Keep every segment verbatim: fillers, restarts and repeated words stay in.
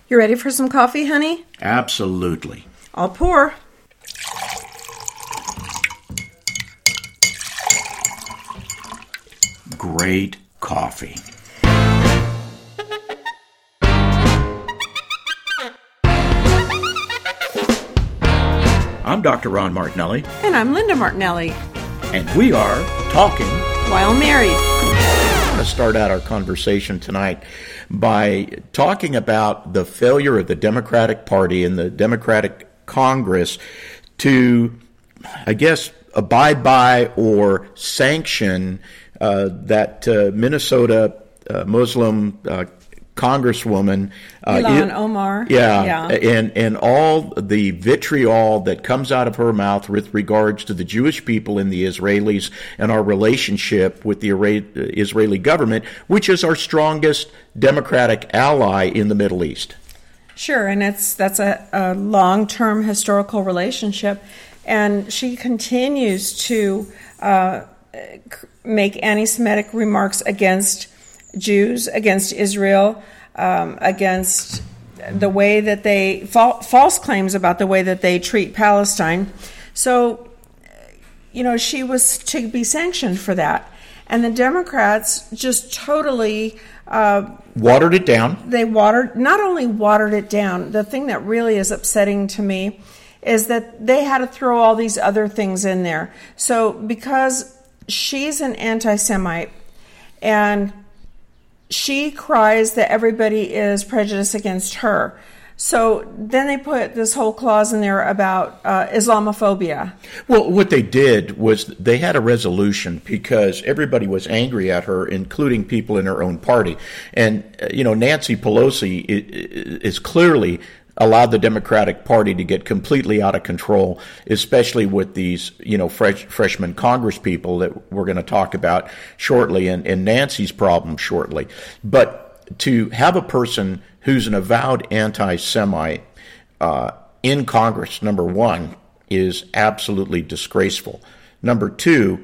You ready for some coffee, honey? Absolutely. I'll pour. Great coffee. I'm Doctor Ron Martinelli. And I'm Linda Martinelli. And we are talking while married. I want to start out our conversation tonight by talking about the failure of the Democratic Party and the Democratic Congress to, I guess, abide by or sanction uh, that uh, Minnesota uh, Muslim uh, Congresswoman uh, Ilhan Omar. Yeah, yeah, and and all the vitriol that comes out of her mouth with regards to the Jewish people and the Israelis and our relationship with the Israeli government, which is our strongest democratic ally in the Middle East. Sure, and it's that's a, a long-term historical relationship, and she continues to uh, make anti-Semitic remarks against Jews, against Israel, um, against the way that they, fa- false claims about the way that they treat Palestine. So, you know, she was to be sanctioned for that. And the Democrats just totally... Uh, watered it down. They watered, not only watered it down, the thing that really is upsetting to me is that they had to throw all these other things in there. So, because she's an anti-Semite, and she cries that everybody is prejudiced against her. So then they put this whole clause in there about uh, Islamophobia. Well, what they did was they had a resolution because everybody was angry at her, including people in her own party. And, uh, you know, Nancy Pelosi is clearly allowed the Democratic Party to get completely out of control, especially with these, you know, fresh, freshman Congress people that we're going to talk about shortly, and, and Nancy's problem shortly. But to have a person who's an avowed anti-Semite uh, in Congress, number one, is absolutely disgraceful. Number two,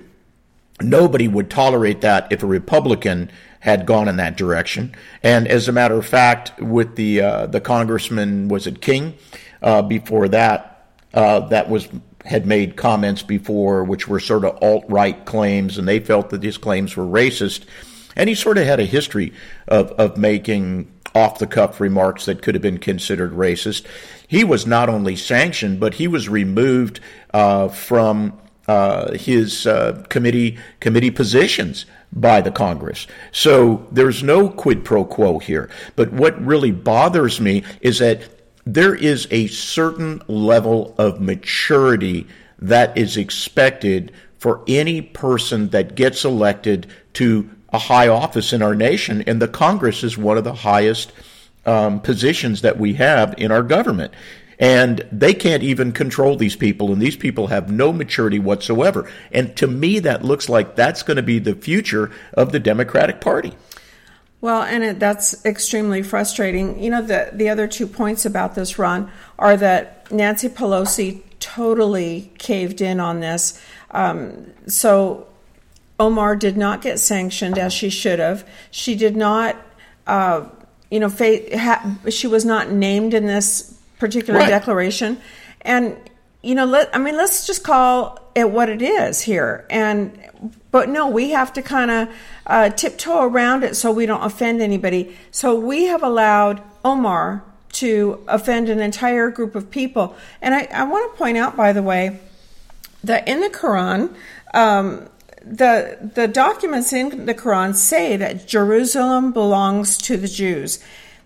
nobody would tolerate that if a Republican had gone in that direction. And as a matter of fact, with the uh, the congressman, was it King? Uh, before that, uh, that was had made comments before which were sort of alt-right claims, and they felt that his claims were racist. And he sort of had a history of, of making off-the-cuff remarks that could have been considered racist. He was not only sanctioned, but he was removed uh, from uh, his uh, committee committee positions by the Congress. So there's no quid pro quo here. But what really bothers me is that there is a certain level of maturity that is expected for any person that gets elected to a high office in our nation, and the Congress is one of the highest um, positions that we have in our government. And they can't even control these people, and these people have no maturity whatsoever. And to me, that looks like that's going to be the future of the Democratic Party. Well, and it, that's extremely frustrating. You know, the, the other two points about this, Ron, are that Nancy Pelosi totally caved in on this. Um, so Omar did not get sanctioned as she should have. She did not, uh, you know, fa- ha- she was not named in this particular right. declaration. And, you know, let, I mean, let's just call it what it is here. And, but no, we have to kind of uh, tiptoe around it so we don't offend anybody. So we have allowed Omar to offend an entire group of people. And I, I want to point out, by the way, that in the Quran, um, the the documents in the Quran say that Jerusalem belongs to the Jews.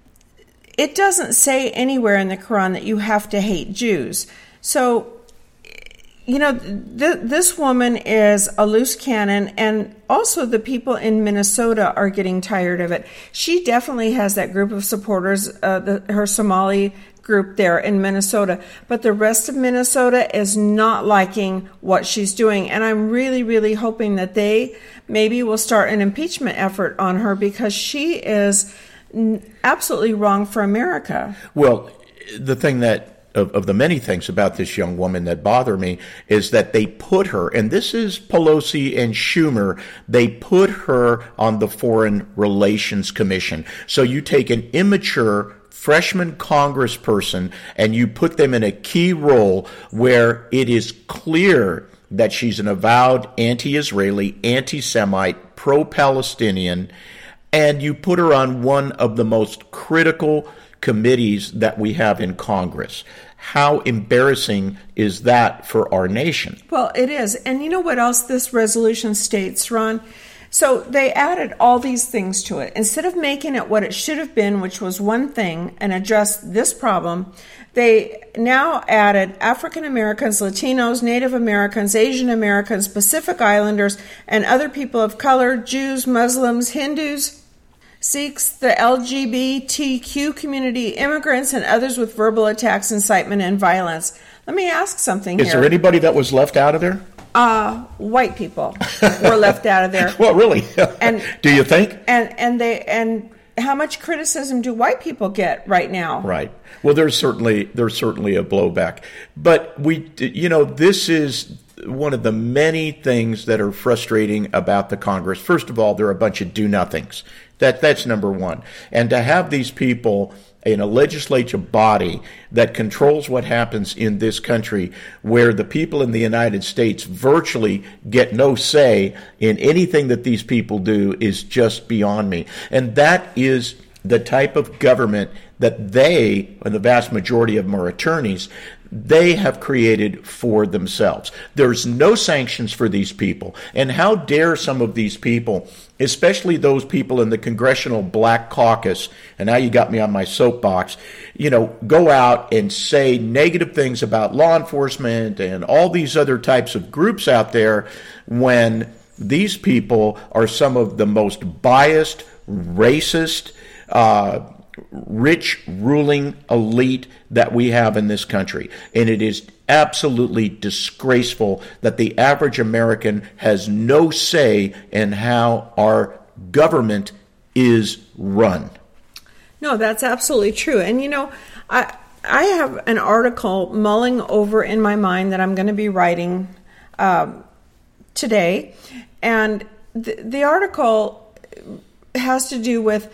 It doesn't say anywhere in the Quran that you have to hate Jews. So, you know, th- this woman is a loose cannon, and also the people in Minnesota are getting tired of it. She definitely has that group of supporters, uh, the, her Somali group there in Minnesota, but the rest of Minnesota is not liking what she's doing. And I'm really, really hoping that they maybe will start an impeachment effort on her, because she is absolutely wrong for America. Well, the thing that Of, of the many things about this young woman that bother me is that they put her, and this is Pelosi and Schumer, they put her on the Foreign Relations Commission. So you take an immature freshman congressperson and you put them in a key role where it is clear that she's an avowed anti-Israeli, anti-Semite, pro-Palestinian, and you put her on one of the most critical committees that we have in Congress. How embarrassing is that for our nation? Well, it is. And you know what else this resolution states, Ron? So they added all these things to it. Instead of making it what it should have been, which was one thing, and address this problem, they now added African Americans, Latinos, Native Americans, Asian Americans, Pacific Islanders, and other people of color, Jews, Muslims, Hindus, Sikhs, the L G B T Q community, immigrants, and others with verbal attacks, incitement, and violence. Let me ask something Is here. there anybody that was left out of there? Uh, white people were left out of there. Well, really? And do you think? And and they and how much criticism do white people get right now? Right. Well, there's certainly there's certainly a blowback, but we, you know, this is one of the many things that are frustrating about the Congress. First of all, they're a bunch of do-nothings. That that's number one. And to have these people in a legislative body that controls what happens in this country, where the people in the United States virtually get no say in anything that these people do, is just beyond me. And that is the type of government that they, and the vast majority of them are attorneys, they have created for themselves. There's no sanctions for these people. And how dare some of these people, especially those people in the Congressional Black Caucus, and now you got me on my soapbox, you know, go out and say negative things about law enforcement and all these other types of groups out there, when these people are some of the most biased, racist, uh, rich ruling elite that we have in this country. And it is absolutely disgraceful that the average American has no say in how our government is run. No, that's absolutely true. And you know, I I have an article mulling over in my mind that I'm going to be writing um, today. And the, the article has to do with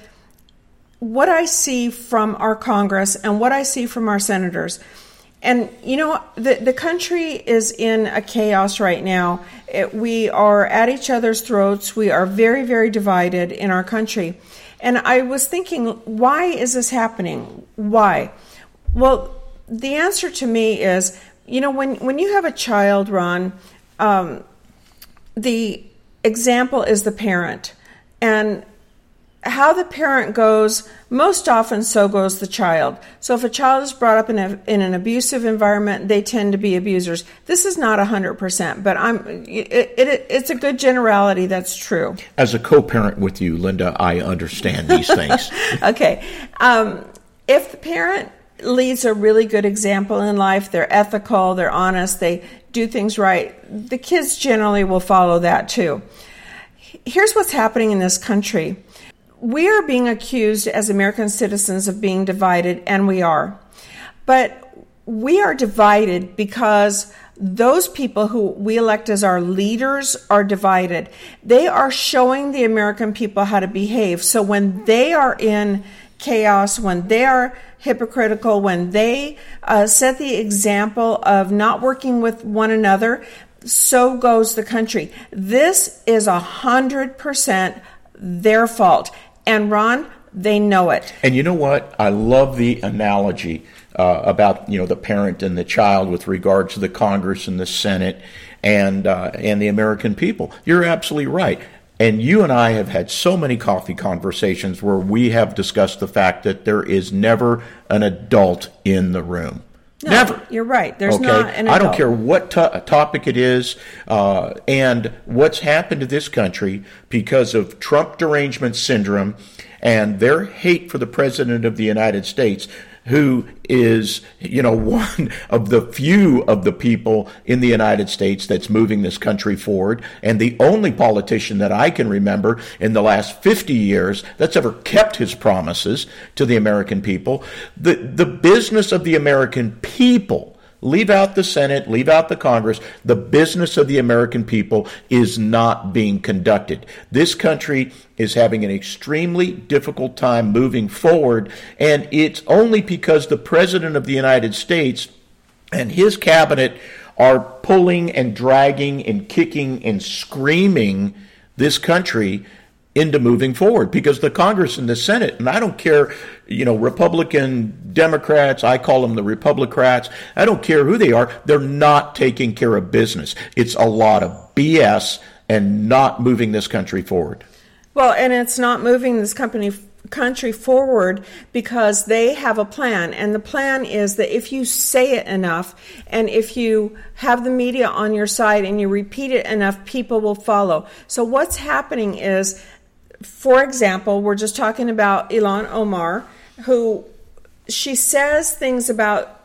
what I see from our Congress and what I see from our senators. And, you know, the, the country is in a chaos right now. It, we are at each other's throats. We are very, very divided in our country. And I was thinking, why is this happening? Why? Well, the answer to me is, you know, when, when you have a child, Ron, um, the example is the parent. And how the parent goes, most often so goes the child. So if a child is brought up in, a, in an abusive environment, they tend to be abusers. This is not one hundred percent, but I'm. It, it, it's a good generality that's true. As a co-parent with you, Linda, I understand these things. Okay. Um, if the parent leads a really good example in life, they're ethical, they're honest, they do things right, the kids generally will follow that too. Here's what's happening in this country. We are being accused as American citizens of being divided, and we are. But we are divided because those people who we elect as our leaders are divided. They are showing the American people how to behave. So when they are in chaos, when they are hypocritical, when they uh, set the example of not working with one another, so goes the country. This is a hundred percent their fault. And Ron, they know it. And you know what? I love the analogy uh, about, you know, the parent and the child with regard to the Congress and the Senate and uh, and the American people. You're absolutely right. And you and I have had so many coffee conversations where we have discussed the fact that there is never an adult in the room. No, Never. You're right. There's okay? not an adult. I don't care what to- topic it is uh, and what's happened to this country because of Trump derangement syndrome and their hate for the President of the United States, who is, you know, one of the few of the people in the United States that's moving this country forward, and the only politician that I can remember in the last fifty years that's ever kept his promises to the American people. The, the business of the American people Leave out the Senate, leave out the Congress. The business of the American people is not being conducted. This country is having an extremely difficult time moving forward, and it's only because the President of the United States and his cabinet are pulling and dragging and kicking and screaming this country into moving forward, because the Congress and the Senate, and I don't care, you know, Republican, Democrats, I call them the Republicrats, I don't care who they are, they're not taking care of business. It's a lot of B S and not moving this country forward. Well, and it's not moving this company country forward because they have a plan, and the plan is that if you say it enough and if you have the media on your side and you repeat it enough, people will follow. So what's happening is, for example, we're just talking about Ilhan Omar, who she says things about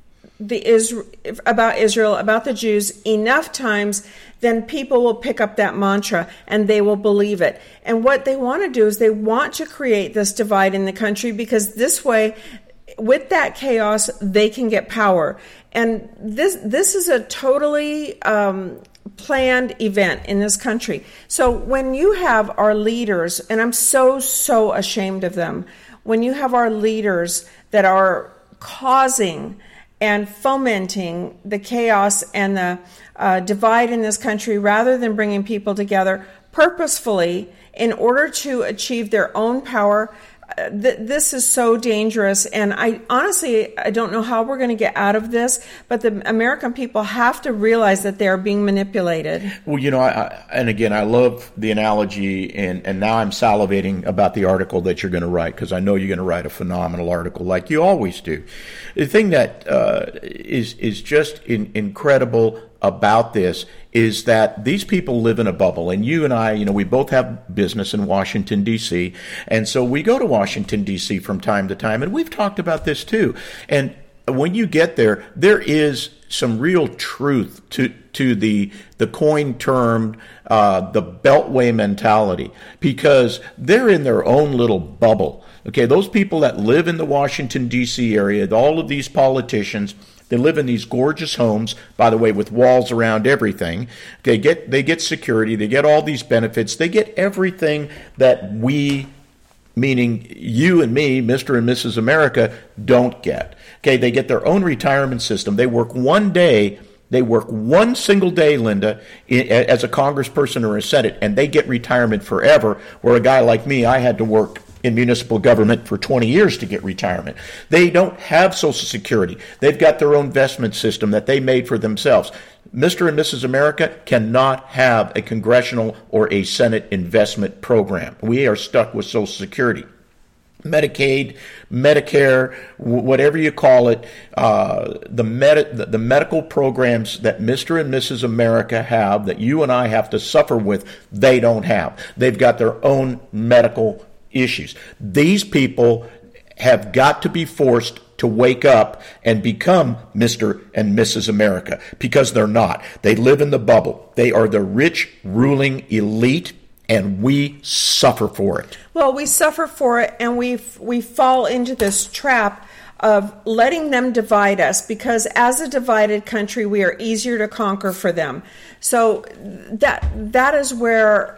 the Israel, about Israel, about the Jews enough times, then people will pick up that mantra and they will believe it. And what they want to do is they want to create this divide in the country, because this way, with that chaos, they can get power. And this this is a totally um, planned event in this country. So when you have our leaders, and I'm so, so ashamed of them, when you have our leaders that are causing and fomenting the chaos and the uh, divide in this country rather than bringing people together purposefully in order to achieve their own power, uh, th- this is so dangerous. And I honestly, I don't know how we're going to get out of this, but the American people have to realize that they're being manipulated. Well, you know, I, I, and again, I love the analogy, and, and now I'm salivating about the article that you're going to write, because I know you're going to write a phenomenal article like you always do. The thing that uh, is is just in, incredible about this is that these people live in a bubble. And you and I, you know, we both have business in Washington, D C, and so we go to Washington, D C from time to time, and we've talked about this too. And when you get there, there is some real truth to to the the coin term, uh, the Beltway mentality, because they're in their own little bubble. Okay, those people that live in the Washington, D C area, all of these politicians, they live in these gorgeous homes, by the way, with walls around everything. They get they get security, they get all these benefits, they get everything that we, meaning you and me, Mister and Missus America, don't get. Okay, they get their own retirement system. They work one day, they work one single day, Linda, as a congressperson or a Senate, and they get retirement forever, where a guy like me, I had to work in municipal government for twenty years to get retirement. They don't have Social Security. They've got their own investment system that they made for themselves. Mister and Missus America cannot have a congressional or a Senate investment program. We are stuck with Social Security. Medicaid, Medicare, whatever you call it, uh, the, med- the, the medical programs that Mister and Missus America have, that you and I have to suffer with, they don't have. They've got their own medical issues. These people have got to be forced to wake up and become Mister and Missus America, because they're not. They live in the bubble. They are the rich ruling elite, and we suffer for it. Well, we suffer for it, and we we fall into this trap of letting them divide us, because as a divided country, we are easier to conquer for them. So that that is where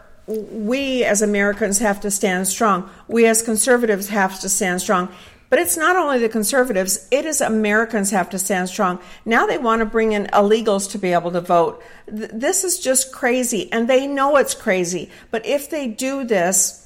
we as Americans have to stand strong. We as conservatives have to stand strong. But it's not only the conservatives, it is Americans have to stand strong. Now they want to bring in illegals to be able to vote. Th- this is just crazy, and they know it's crazy. But if they do this,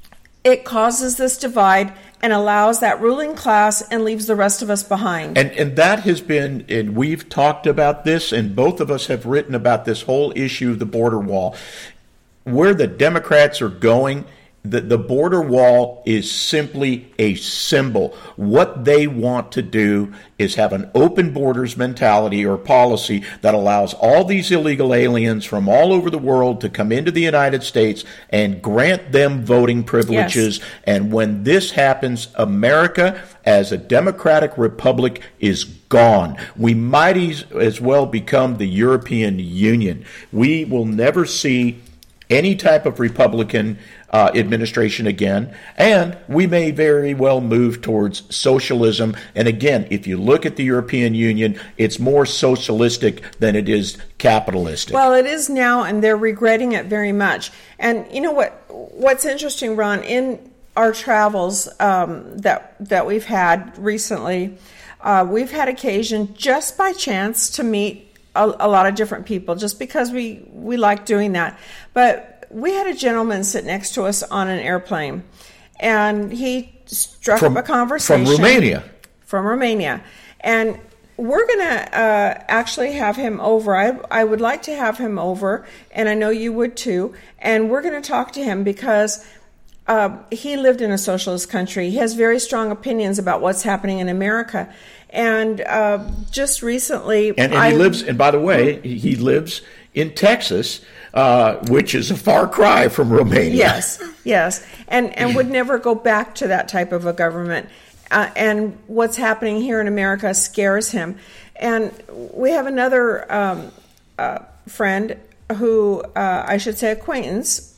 it causes this divide and allows that ruling class and leaves the rest of us behind. And and that has been, and we've talked about this, and both of us have written about this whole issue of the border wall. Where the Democrats are going, the, the border wall is simply a symbol. What they want to do is have an open borders mentality or policy that allows all these illegal aliens from all over the world to come into the United States and grant them voting privileges. Yes. And when this happens, America as a democratic republic is gone. We might as well become the European Union. We will never see any type of Republican uh, administration again, and we may very well move towards socialism. And again, if you look at the European Union, it's more socialistic than it is capitalistic. Well, it is now, and they're regretting it very much. And you know what? What's interesting, Ron, in our travels um, that that we've had recently, uh, we've had occasion just by chance to meet A, a lot of different people, just because we, we like doing that. But we had a gentleman sit next to us on an airplane, and he struck from, up a conversation. From Romania. From Romania. And we're going to uh, actually have him over. I, I would like to have him over, and I know you would too. And we're going to talk to him because uh, he lived in a socialist country. He has very strong opinions about what's happening in America. And uh, just recently, and, and I, he lives. And by the way, he lives in Texas, uh, which is a far cry from Romania. Yes, yes, and and would never go back to that type of a government. Uh, and what's happening here in America scares him. And we have another um, uh, friend who uh, I should say acquaintance,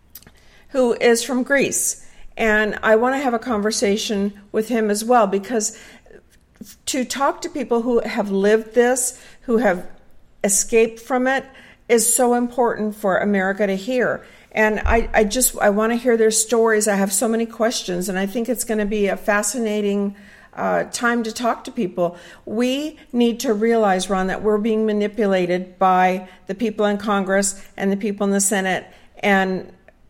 who is from Greece, and I want to have a conversation with him as well, because to talk to people who have lived this, who have escaped from it, is so important for America to hear. And I, I just, I want to hear their stories. I have so many questions, and I think it's going to be a fascinating uh, time to talk to people. We need to realize, Ron, that we're being manipulated by the people in Congress and the people in the Senate, and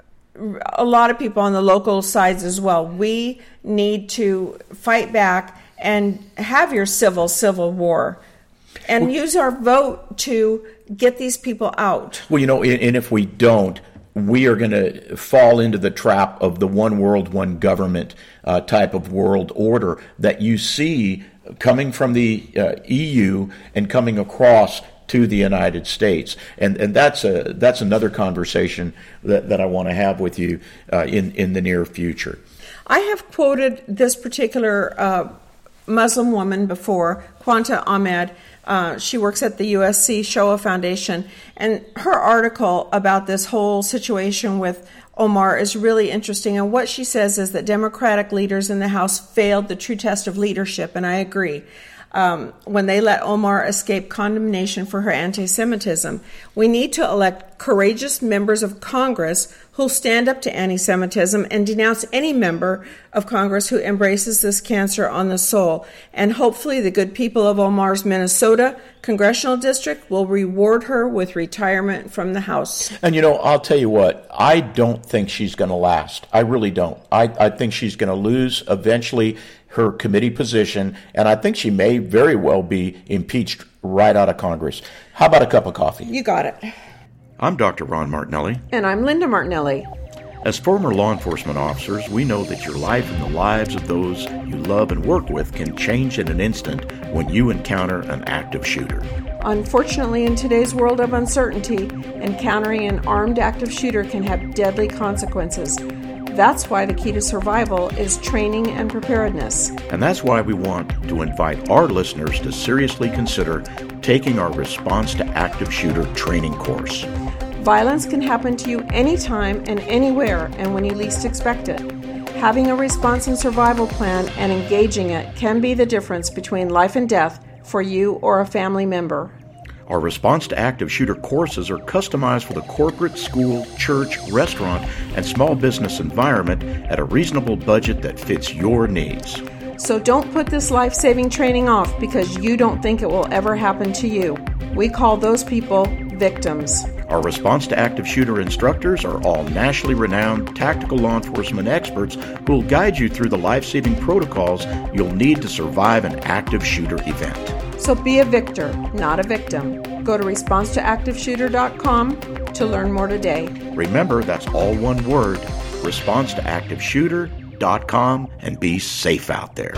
a lot of people on the local sides as well. We need to fight back and have your civil civil war, and well, use our vote to get these people out. Well, you know, and if we don't, we are going to fall into the trap of the one world, one government uh, type of world order that you see coming from the uh, E U and coming across to the United States. And and that's a that's another conversation that, that I want to have with you uh, in, in the near future. I have quoted this particular uh, Muslim woman before, Quanta Ahmed. Uh, she works at the U S C Shoah Foundation, and her article about this whole situation with Omar is really interesting. And what she says is that Democratic leaders in the House failed the true test of leadership, and I agree. Um, when they let Omar escape condemnation for her anti-Semitism. We need to elect courageous members of Congress who'll stand up to anti-Semitism and denounce any member of Congress who embraces this cancer on the soul. And hopefully the good people of Omar's Minnesota congressional district will reward her with retirement from the House. And, you know, I'll tell you what, I don't think she's going to last. I really don't. I, I think she's going to lose eventually her committee position, and I think she may very well be impeached right out of Congress. How about a cup of coffee? You got it. I'm Doctor Ron Martinelli. And I'm Linda Martinelli. As former law enforcement officers, we know that your life and the lives of those you love and work with can change in an instant when you encounter an active shooter. Unfortunately, in today's world of uncertainty, encountering an armed active shooter can have deadly consequences. That's why the key to survival is training and preparedness. And that's why we want to invite our listeners to seriously consider taking our Response to Active Shooter training course. Violence can happen to you anytime and anywhere, and when you least expect it. Having a response and survival plan and engaging it can be the difference between life and death for you or a family member. Our Response to Active Shooter courses are customized for the corporate, school, church, restaurant, and small business environment at a reasonable budget that fits your needs. So don't put this life-saving training off because you don't think it will ever happen to you. We call those people victims. Our Response to Active Shooter instructors are all nationally renowned tactical law enforcement experts who will guide you through the life-saving protocols you'll need to survive an active shooter event. So be a victor, not a victim. Go to response to active shooter dot com to learn more today. Remember, that's all one word, response to active shooter dot com, and be safe out there.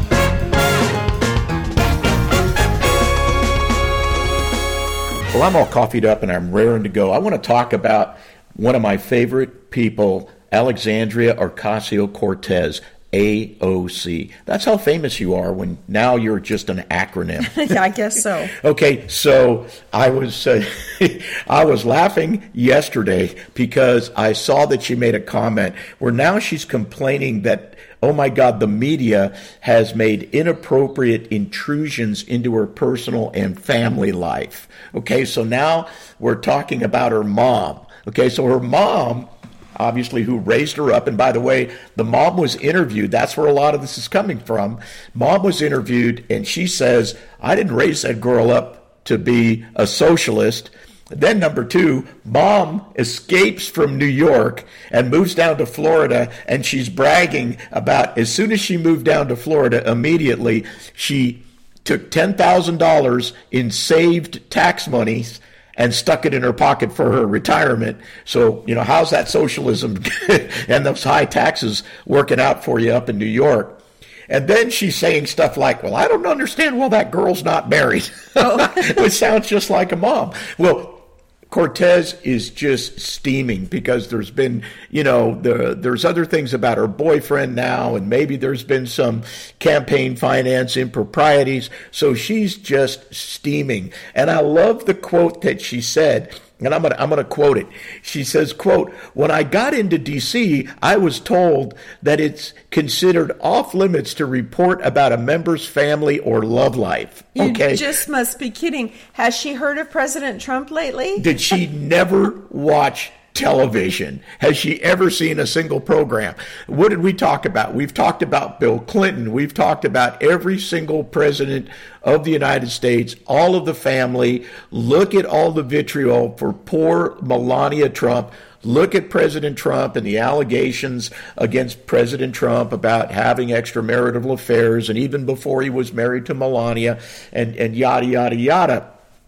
Well, I'm all coffeeed up and I'm raring to go. I want to talk about one of my favorite people, Alexandria Ocasio-Cortez, A O C. That's how famous you are when now you're just an acronym. Yeah, I guess so. Okay, so I was uh, I was laughing yesterday because I saw that she made a comment where now she's complaining that, oh my God, the media has made inappropriate intrusions into her personal and family life. Okay, so now we're talking about her mom. Okay, so her mom, obviously, who raised her up. And by the way, the mom was interviewed. That's where a lot of this is coming from. Mom was interviewed, and she says, I didn't raise that girl up to be a socialist. Then number two, mom escapes from New York and moves down to Florida, and she's bragging about as soon as she moved down to Florida, immediately she took ten thousand dollars in saved tax monies and stuck it in her pocket for her retirement. So, you know, how's that socialism and those high taxes working out for you up in New York? And then she's saying stuff like, well, I don't understand why that girl's not married, oh. Which sounds just like a mom. Well, Cortez is just steaming because there's been, you know, the, there's other things about her boyfriend now, and maybe there's been some campaign finance improprieties. So she's just steaming. And I love the quote that she said, and I'm gonna I'm gonna quote it. She says, quote, when I got into D C, I was told that it's considered off limits to report about a member's family or love life. Okay. You just must be kidding. Has she heard of President Trump lately? Did she never watch television? Has she ever seen a single program? What did we talk about? We've talked about Bill Clinton. We've talked about every single president of the United States, all of the family. Look at all the vitriol for poor Melania Trump. Look at President Trump and the allegations against President Trump about having extramarital affairs, and even before he was married to Melania, and, and yada, yada, yada.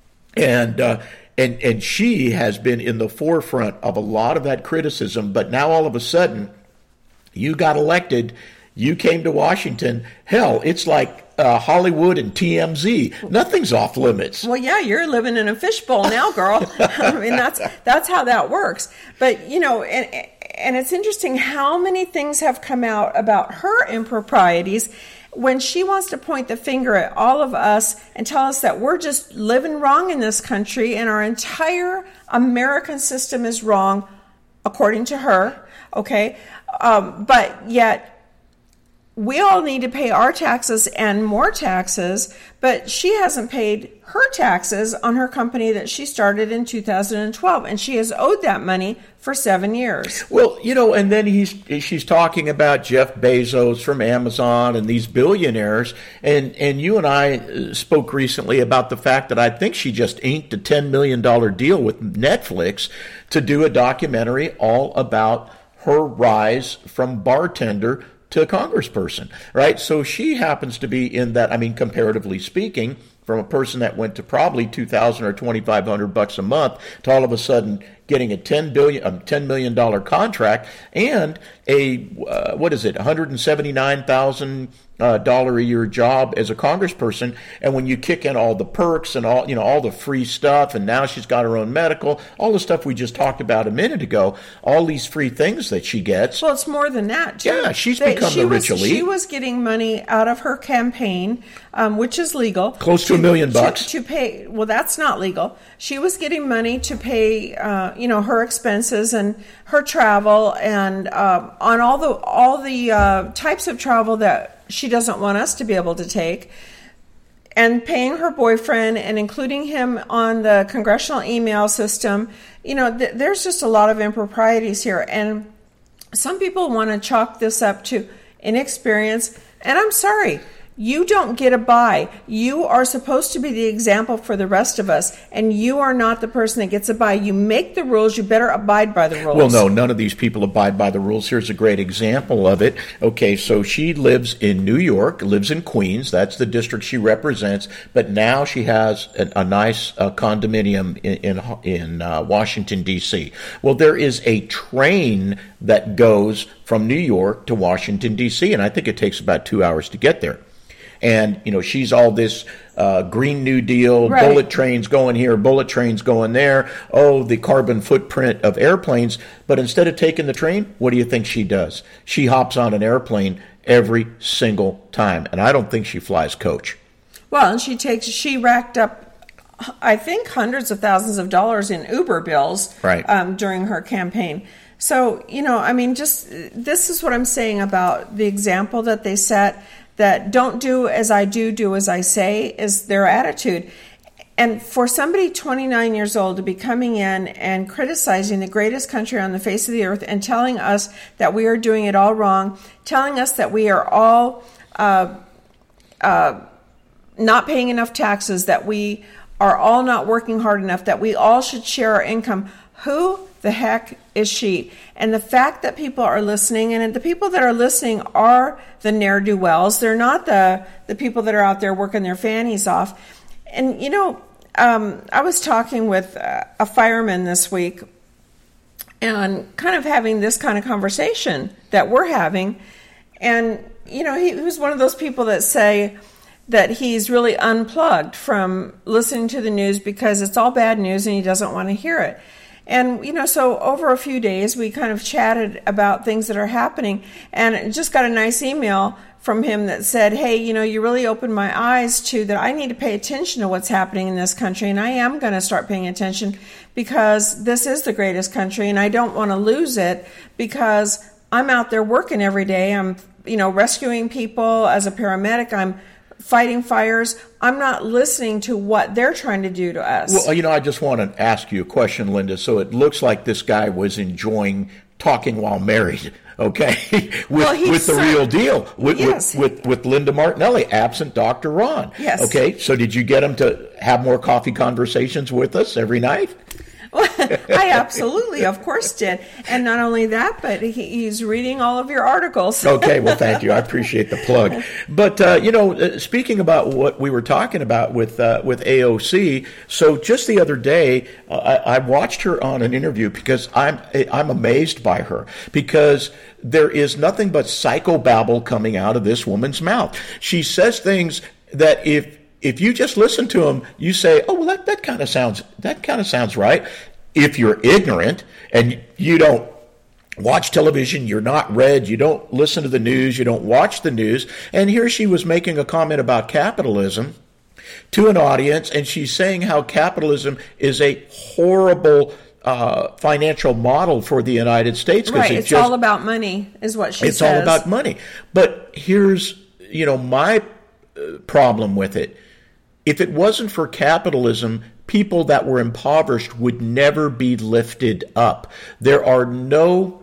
And, uh, And and she has been in the forefront of a lot of that criticism. But now all of a sudden, you got elected, you came to Washington. Hell, it's like uh, Hollywood and T M Z. Nothing's off limits. Well, yeah, you're living in a fishbowl now, girl. I mean, that's that's how that works. But, you know, and, and it's interesting how many things have come out about her improprieties when she wants to point the finger at all of us and tell us that we're just living wrong in this country and our entire American system is wrong, according to her, okay? Um, but yet we all need to pay our taxes and more taxes, but she hasn't paid her taxes on her company that she started in two thousand twelve, and she has owed that money for seven years. Well, you know, and then he's she's talking about Jeff Bezos from Amazon and these billionaires, and, and you and I spoke recently about the fact that I think she just inked a ten million dollars deal with Netflix to do a documentary all about her rise from bartender to a congressperson, right? So she happens to be in that, I mean, comparatively speaking, from a person that went to probably two thousand or twenty-five hundred bucks a month to all of a sudden getting a ten billion, um, ten million dollars contract and a, uh, what is it, one hundred seventy-nine thousand uh, dollar a year job as a congressperson. And when you kick in all the perks and all, you know, all the free stuff, and now she's got her own medical, all the stuff we just talked about a minute ago, all these free things that she gets. Well, it's more than that, too. Yeah, she's they, become she the was, rich elite. She was getting money out of her campaign, um, which is legal. Close to, to a million bucks. To, to pay, well, that's not legal. She was getting money to pay, uh, you know, her expenses and her travel, and um, on all the all the uh, types of travel that she doesn't want us to be able to take, and paying her boyfriend and including him on the congressional email system. You know, th- there's just a lot of improprieties here, and some people want to chalk this up to inexperience, and I'm sorry. You don't get a buy. You are supposed to be the example for the rest of us, and you are not the person that gets a buy. You make the rules. You better abide by the rules. Well, no, none of these people abide by the rules. Here's a great example of it. Okay, so she lives in New York, lives in Queens. That's the district she represents. But now she has a, a nice uh, condominium in in, in uh, Washington, D C. Well, there is a train that goes from New York to Washington, D C, and I think it takes about two hours to get there. And, you know, she's all this uh, Green New Deal, right. bullet trains going here, bullet trains going there. Oh, the carbon footprint of airplanes. But instead of taking the train, what do you think she does? She hops on an airplane every single time. And I don't think she flies coach. Well, and she takes, she racked up, I think, hundreds of thousands of dollars in Uber bills right. um, during her campaign. So, you know, I mean, just this is what I'm saying about the example that they set, that don't do as I do, do as I say, is their attitude. And for somebody twenty-nine years old to be coming in and criticizing the greatest country on the face of the earth and telling us that we are doing it all wrong, telling us that we are all uh, uh, not paying enough taxes, that we are all not working hard enough, that we all should share our income. Who the heck is she? And the fact that people are listening, and the people that are listening are the ne'er-do-wells. They're not the, the people that are out there working their fannies off. And, you know, um, I was talking with a, a fireman this week and kind of having this kind of conversation that we're having. And, you know, he, he was one of those people that say that he's really unplugged from listening to the news because it's all bad news and he doesn't want to hear it. And, you know, so over a few days, we kind of chatted about things that are happening, and just got a nice email from him that said, hey, you know, you really opened my eyes to that I need to pay attention to what's happening in this country, and I am going to start paying attention because this is the greatest country, and I don't want to lose it because I'm out there working every day. I'm, you know, rescuing people as a paramedic. I'm fighting fires. I'm not listening to what they're trying to do to us. Well, you know, I just want to ask you a question, Linda. So it looks like this guy was enjoying talking while married, okay, with, well, with the so, real deal, with, yes. with, with, with Linda Martinelli, absent Doctor Ron. Yes. Okay, so did you get him to have more coffee conversations with us every night? I absolutely, of course, did. And not only that, but he, he's reading all of your articles. Okay, well, thank you. I appreciate the plug. But, uh, you know, uh, speaking about what we were talking about with uh, with A O C, so just the other day, uh, I, I watched her on an interview because I'm I'm amazed by her, because there is nothing but psychobabble coming out of this woman's mouth. She says things that if If you just listen to them, you say, "Oh, well, that, that kind of sounds that kind of sounds right." If you're ignorant and you don't watch television, you're not read, you don't listen to the news, you don't watch the news, and here she was making a comment about capitalism to an audience, and she's saying how capitalism is a horrible uh, financial model for the United States. Right, it it's just, all about money, is what she it's says. It's all about money. But here's, you know, my problem with it. If it wasn't for capitalism, people that were impoverished would never be lifted up. There are no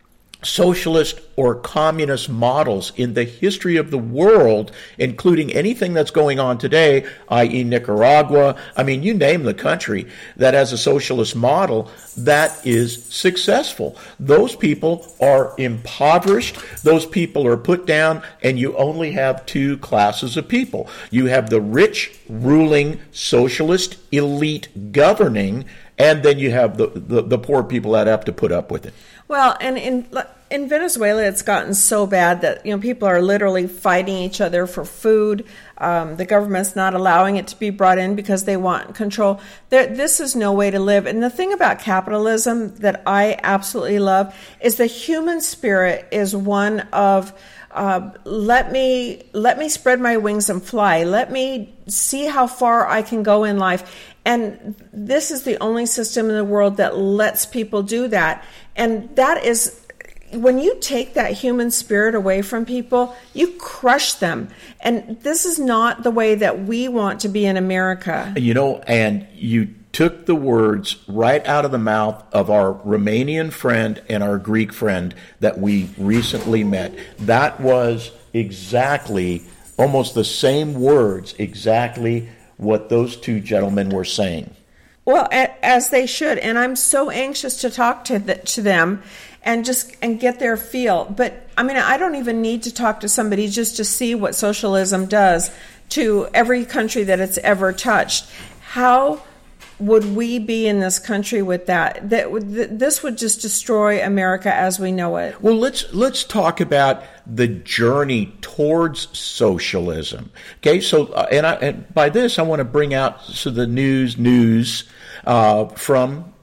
socialist or communist models in the history of the world, including anything that's going on today, that is. Nicaragua. I mean, you name the country that has a socialist model that is successful. Those people are impoverished. Those people are put down, and you only have two classes of people. You have the rich, ruling, socialist elite governing, and then you have the, the, the poor people that have to put up with it. Well, and in in Venezuela, it's gotten so bad that, you know, people are literally fighting each other for food. Um, the government's not allowing it to be brought in because they want control. There, this is no way to live. And the thing about capitalism that I absolutely love is the human spirit is one of uh, let me let me spread my wings and fly. Let me see how far I can go in life. And this is the only system in the world that lets people do that. And that is, when you take that human spirit away from people, you crush them. And this is not the way that we want to be in America. You know, and you took the words right out of the mouth of our Romanian friend and our Greek friend that we recently met. That was exactly, almost the same words, exactly what those two gentlemen were saying. Well, as they should, and I'm so anxious to talk to the, to them and just and get their feel. But I mean, I don't even need to talk to somebody just to see what socialism does to every country that it's ever touched. How would we be in this country with that? That would, this would just destroy America as we know it. Well, let's let's talk about the journey towards socialism. Okay, so uh, and, I, and by this I want to bring out so the news news uh, from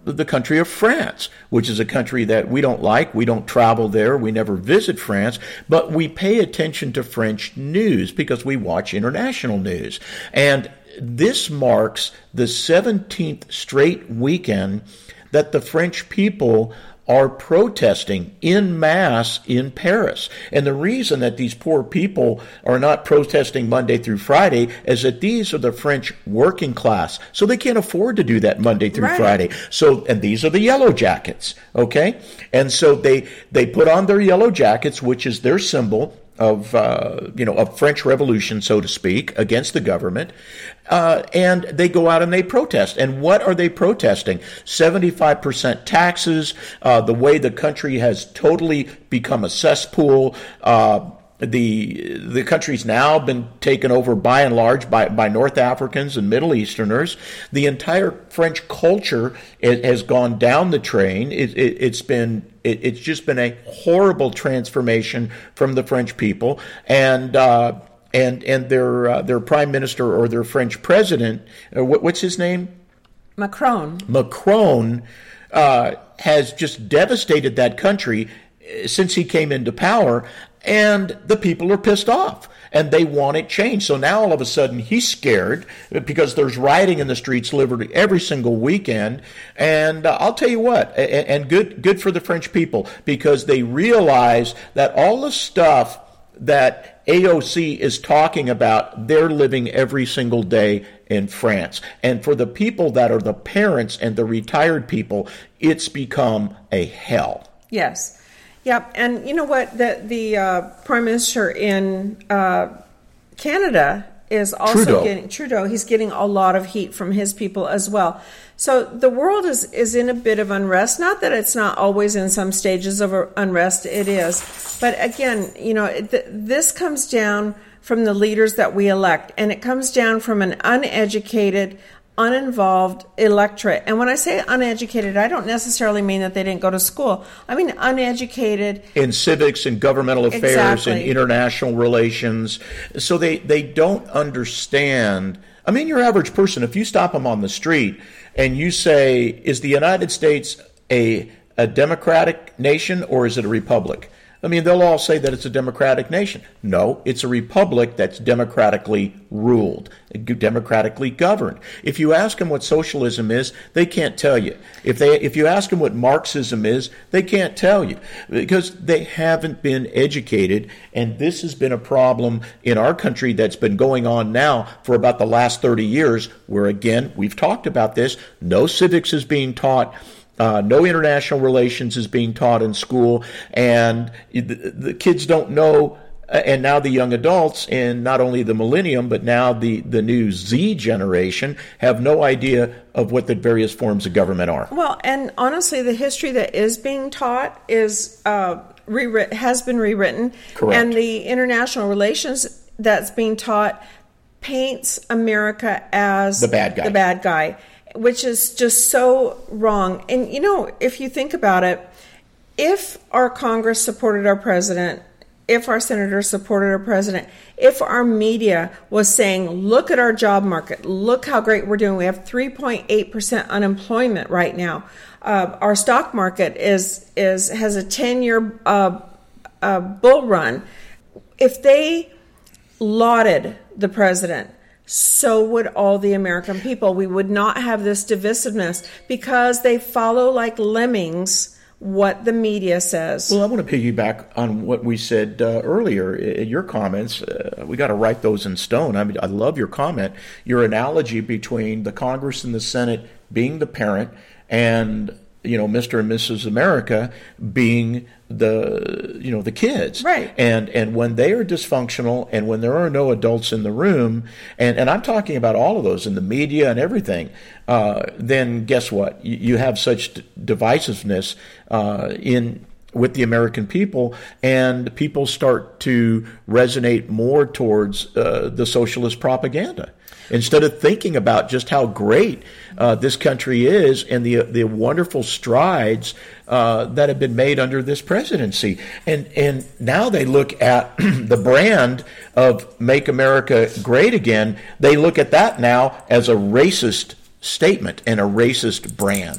the country of France, which is a country that we don't like. We don't travel there. We never visit France, but we pay attention to French news because we watch international news. And this marks the seventeenth straight weekend that the French people are protesting en masse in Paris. And the reason that these poor people are not protesting Monday through Friday is that these are the French working class. So they can't afford to do that Monday through right. Friday. So, and these are the yellow jackets, okay? And so they, they put on their yellow jackets, which is their symbol of, uh, you know, of French Revolution, so to speak, against the government. Uh, and they go out and they protest. And what are they protesting? seventy-five percent taxes, uh, the way the country has totally become a cesspool. Uh, the the country's now been taken over by and large by, by North Africans and Middle Easterners. The entire French culture it, has gone down the drain. It, it, it's been it, it's just been a horrible transformation from the French people. And uh, And and their uh, their prime minister or their French president, uh, what, what's his name? Macron. Macron uh, has just devastated that country since he came into power, and the people are pissed off, and they want it changed. So now all of a sudden he's scared because there's rioting in the streets literally every single weekend. And uh, I'll tell you what, and, and good good for the French people, because they realize that all the stuff that A O C is talking about, they're living every single day in France. And for the people that are the parents and the retired people, it's become a hell. Yes. Yep. And you know what? The, the uh, Prime Minister in uh, Canada is also Trudeau. getting, Trudeau, he's getting a lot of heat from his people as well. So the world is, is in a bit of unrest. Not that it's not always in some stages of unrest, it is. But again, you know, th- this comes down from the leaders that we elect, and it comes down from an uneducated, uninvolved electorate. And when I say uneducated, I don't necessarily mean that they didn't go to school. I mean uneducated in civics and governmental affairs and exactly. international relations. So they, they don't understand. I mean, your average person, if you stop them on the street and you say, is the United States a, a democratic nation or is it a republic? I mean, they'll all say that it's a democratic nation. No, it's a republic that's democratically ruled, democratically governed. If you ask them what socialism is, they can't tell you. If they, if you ask them what Marxism is, they can't tell you because they haven't been educated. And this has been a problem in our country that's been going on now for about the last thirty years, where, again, we've talked about this. No civics is being taught. Uh, no international relations is being taught in school, and the, the kids don't know, and now the young adults, and not only the millennium, but now the, the new Z generation have no idea of what the various forms of government are. Well, and honestly, the history that is being taught is uh, rewritten, has been rewritten. Correct. And the international relations that's being taught paints America as the bad guy. The bad guy. Which is just so wrong. And, you know, if you think about it, if our Congress supported our president, if our senators supported our president, if our media was saying, look at our job market, look how great we're doing. We have three point eight percent unemployment right now. Uh, our stock market is is has a ten-year uh, uh, bull run. If they lauded the president, so would all the American people. We would not have this divisiveness because they follow like lemmings what the media says. Well, I want to piggyback on what we said uh, earlier in your comments. Uh, we got to write those in stone. I mean, I love your comment, your analogy between the Congress and the Senate being the parent and, you know, Mister and Missus America being the, you know, the kids. Right. And and when they are dysfunctional and when there are no adults in the room, and, and I'm talking about all of those in the media and everything, uh, then guess what? You, you have such d- divisiveness uh, in with the American people, and people start to resonate more towards uh, the socialist propaganda. Instead of thinking about just how great uh, this country is and the the wonderful strides uh, that have been made under this presidency. And and now they look at the brand of Make America Great Again. They look at that now as a racist statement and a racist brand.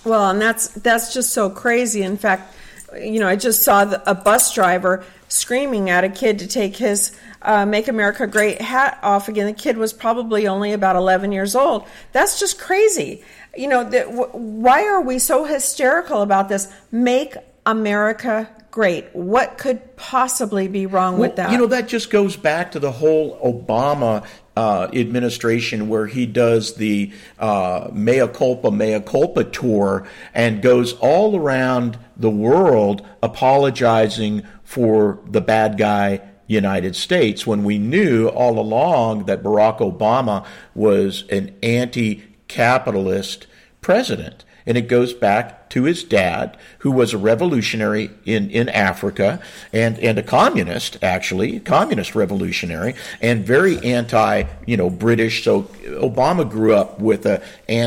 Well, and that's that's just so crazy. In fact, you know, I just saw the, a bus driver screaming at a kid to take his uh, Make America Great hat off again. The kid was probably only about eleven years old. That's just crazy. You know, the, w- why are we so hysterical about this? Make America Great. What could possibly be wrong well, with that? You know, that just goes back to the whole Obama uh, administration, where he does the uh, mea culpa, mea culpa tour and goes all around the world apologizing for the bad guy United States, when we knew all along that Barack Obama was an anti-capitalist president. And it goes back to his dad, who was a revolutionary in, in Africa and, and a communist, actually, a communist revolutionary, and very anti, you know, British. So Obama grew up with a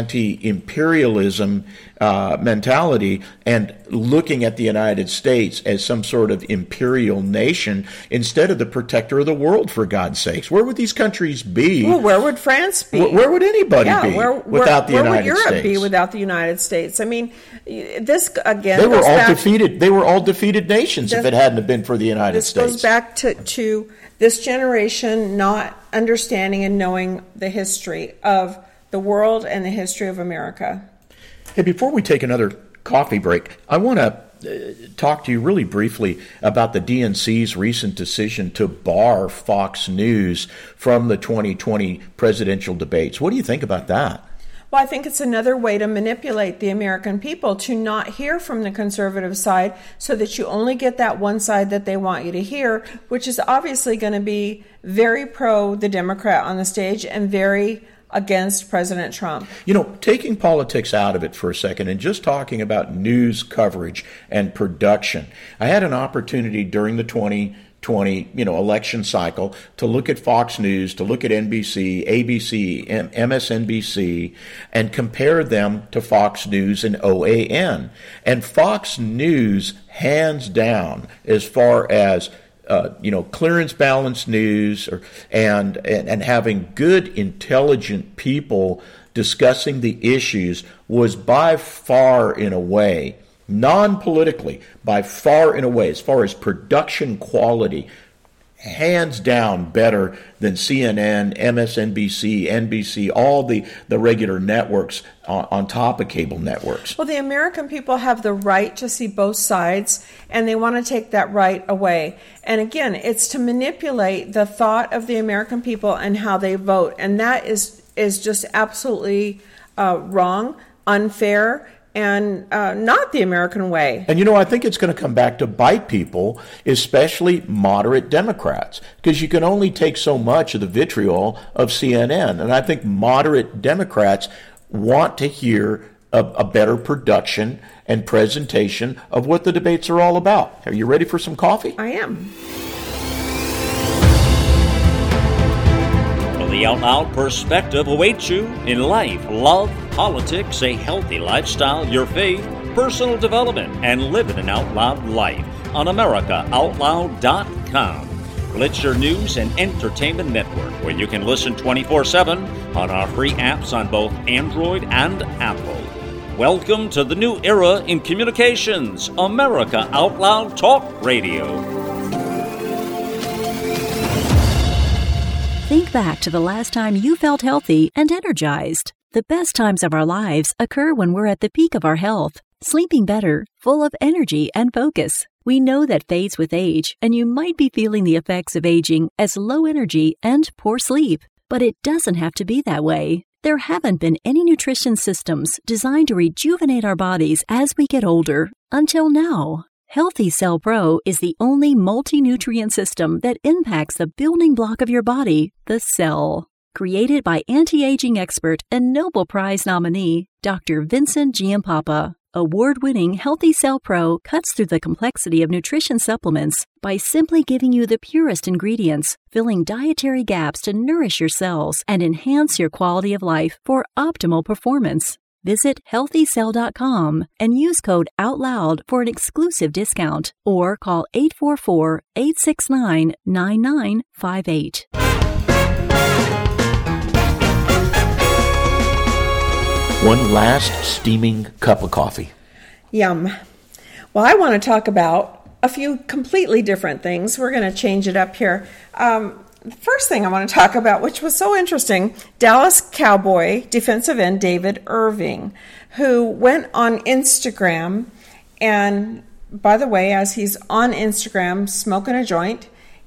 anti-imperialism uh, mentality and looking at the United States as some sort of imperial nation instead of the protector of the world, for God's sakes. Where would these countries be? Well, where would France be? Where, where would anybody yeah, be where, without where, the where United States? Where would Europe be without the United States? I mean, this, again, They were goes all back, defeated. They were all defeated nations this, if it hadn't been for the United this States. This goes back to, to this generation not understanding and knowing the history of the world and the history of America. Hey, before we take another coffee break, I want to uh, talk to you really briefly about the D N C's recent decision to bar Fox News from the twenty twenty presidential debates. What do you think about that? Well, I think it's another way to manipulate the American people to not hear from the conservative side so that you only get that one side that they want you to hear, which is obviously going to be very pro the Democrat on the stage and very against President Trump. You know, taking politics out of it for a second and just talking about news coverage and production. I had an opportunity during the twenty twenty, you know, election cycle to look at Fox News, to look at N B C, A B C, M S N B C, and compare them to Fox News and O A N. And Fox News, hands down, as far as Uh, you know, clearance balanced news, or, and, and and having good, intelligent people discussing the issues, was by far, in a way, non-politically, by far in a way, as far as production quality, hands down better than C N N, M S N B C, N B C, all the, the regular networks on, on top of cable networks. Well, the American people have the right to see both sides, and they want to take that right away. And again, it's to manipulate the thought of the American people and how they vote. And that is, is just absolutely uh, wrong, unfair, and uh, not the American way. And, you know, I think it's going to come back to bite people, especially moderate Democrats, because you can only take so much of the vitriol of C N N. And I think moderate Democrats want to hear a, a better production and presentation of what the debates are all about. Are you ready for some coffee? I am. The Out Loud perspective awaits you in life, love, politics, a healthy lifestyle, your faith, personal development, and living an out loud life on America Out Loud dot com. Well, it's your news and entertainment network where you can listen twenty-four seven on our free apps on both Android and Apple. Welcome to the new era in communications, America Out Loud Talk Radio. Think back to the last time you felt healthy and energized. The best times of our lives occur when we're at the peak of our health, sleeping better, full of energy and focus. We know that fades with age, and you might be feeling the effects of aging as low energy and poor sleep. But it doesn't have to be that way. There haven't been any nutrition systems designed to rejuvenate our bodies as we get older until now. Healthy Cell Pro is the only multi-nutrient system that impacts the building block of your body, the cell. Created by anti-aging expert and Nobel Prize nominee, Doctor Vincent Giampapa, award-winning Healthy Cell Pro cuts through the complexity of nutrition supplements by simply giving you the purest ingredients, filling dietary gaps to nourish your cells and enhance your quality of life for optimal performance. Visit healthy cell dot com and use code OUTLOUD for an exclusive discount, or call eight four four, eight six nine, nine nine five eight. one last steaming cup of coffee. Yum. Well, I want to talk about a few completely different things. We're going to change it up here. Um, the first thing I want to talk about, which was so interesting, Dallas Cowboy defensive end David Irving, who went on Instagram, and by the way, as he's on Instagram smoking a joint,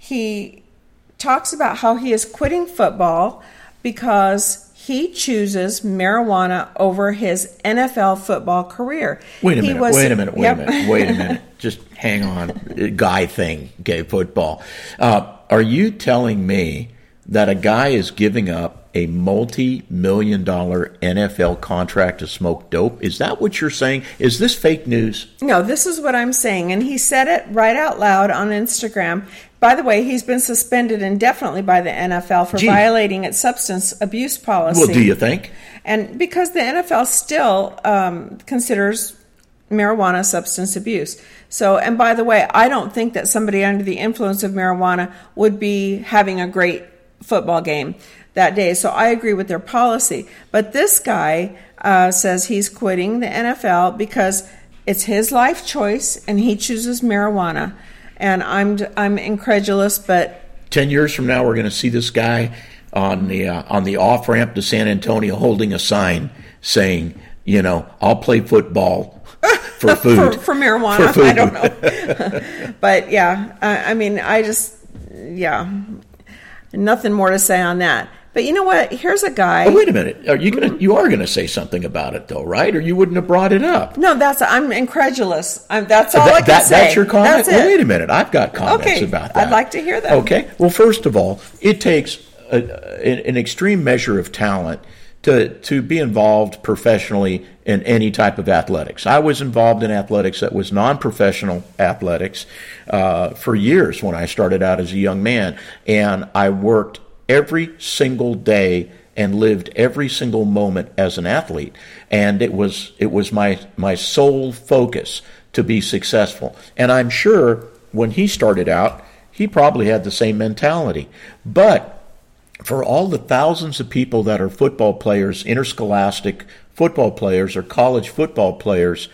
he talks about how he is quitting football because he chooses marijuana over his N F L football career. Wait a he minute, was, wait a minute, wait yep. a minute, wait a minute. Just hang on. Guy thing, gay football. Uh, are you telling me that a guy is giving up a multi-million dollar N F L contract to smoke dope? Is that what you're saying? Is this fake news? No, this is what I'm saying. And he said it right out loud on Instagram. By the way, he's been suspended indefinitely by the N F L for Gee. violating its substance abuse policy. Well, do you think? And because the N F L still um, considers marijuana substance abuse. So, and by the way, I don't think that somebody under the influence of marijuana would be having a great football game that day. So I agree with their policy. But this guy uh, says he's quitting the N F L because it's his life choice and he chooses marijuana. And I'm I'm incredulous, but Ten years from now, we're going to see this guy on the uh, on the off ramp to San Antonio holding a sign saying, you know, I'll play football for food for, for marijuana. For food. I don't know, but yeah, I, I mean, I just yeah, nothing more to say on that. But you know what? Here's a guy. Oh, wait a minute. Are you gonna? You are gonna say something about it, though, right? Or you wouldn't have brought it up. No, that's I'm incredulous. I'm, that's all that, I can that, say. That's your comment. That's well, it. wait a minute. I've got comments okay, about that. I'd like to hear that. Okay. Well, first of all, it takes a, an extreme measure of talent to to be involved professionally in any type of athletics. I was involved in athletics that was non-professional athletics uh, for years when I started out as a young man, and I worked every single day and lived every single moment as an athlete. And it was it was my my sole focus to be successful. And I'm sure when he started out, he probably had the same mentality. But for all the thousands of people that are football players, interscholastic football players or college football players,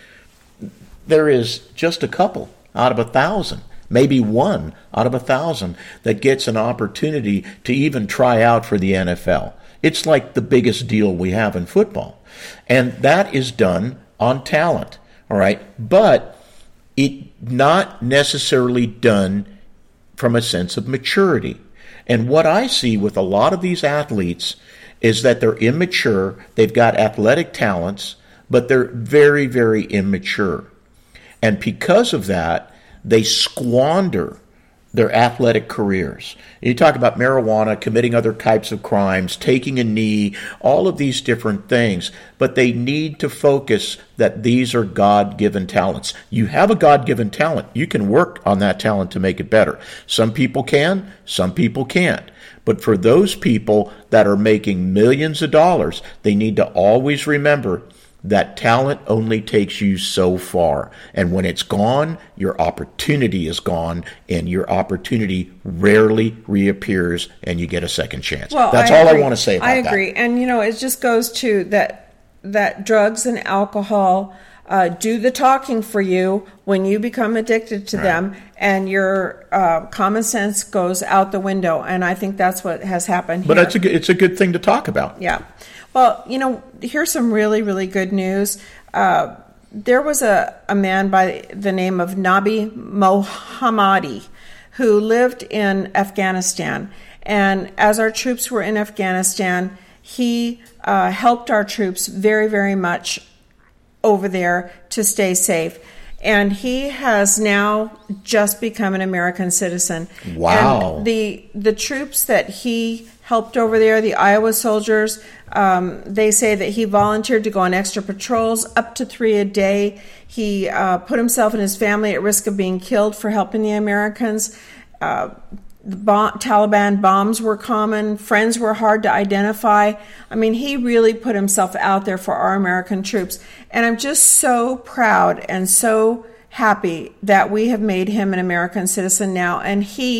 there is just a couple out of a thousand, maybe one out of a thousand, that gets an opportunity to even try out for the N F L. It's like the biggest deal we have in football. And that is done on talent, all right? But it not necessarily done from a sense of maturity. And what I see with a lot of these athletes is that they're immature. They've got athletic talents, but they're very, very immature. And because of that, they squander their athletic careers. You talk about marijuana, committing other types of crimes, taking a knee, all of these different things, but they need to focus that these are God-given talents. You have a God-given talent. You can work on that talent to make it better. Some people can, some people can't. But for those people that are making millions of dollars, they need to always remember that talent only takes you so far. And when it's gone, your opportunity is gone, and your opportunity rarely reappears, and you get a second chance. Well, That's I all agree. I want to say about that. I agree. That. And, you know, it just goes to that that drugs and alcohol uh, do the talking for you when you become addicted to right. them, and your uh, common sense goes out the window. And I think that's what has happened But here. it's a, good- it's a good thing to talk about. Yeah. Well, you know, here's some really, really good news. Uh, there was a, a man by the name of Nabi Mohammadi who lived in Afghanistan. And as our troops were in Afghanistan, he uh, helped our troops very, very much over there to stay safe. And he has now just become an American citizen. Wow. And the the troops that he helped over there, the Iowa soldiers, um, they say that he volunteered to go on extra patrols, up to three a day. He uh, put himself and his family at risk of being killed for helping the Americans. Uh, the bomb, Taliban bombs were common. Friends were hard to identify. I mean, he really put himself out there for our American troops. And I'm just so proud and so happy that we have made him an American citizen now. And he